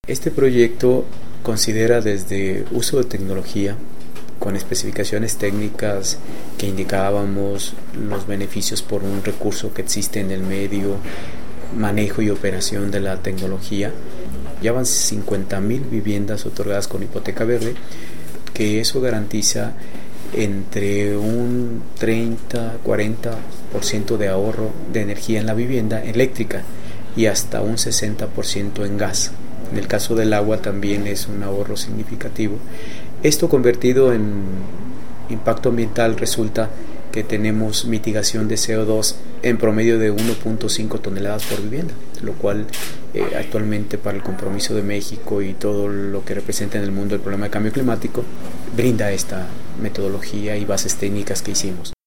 Este proyecto considera desde uso de tecnología con especificaciones técnicas que indicábamos, los beneficios por un recurso que existe en el medio, manejo y operación de la tecnología. Ya van 50,000 viviendas otorgadas con hipoteca verde, que eso garantiza entre un 30-40% de ahorro de energía en la vivienda eléctrica y hasta un 60% en gas. En el caso del agua también es un ahorro significativo. Esto convertido en impacto ambiental resulta que tenemos mitigación de CO2 en promedio de 1.5 toneladas por vivienda, lo cual actualmente para el compromiso de México y todo lo que representa en el mundo el problema de cambio climático, brinda esta metodología y bases técnicas que hicimos.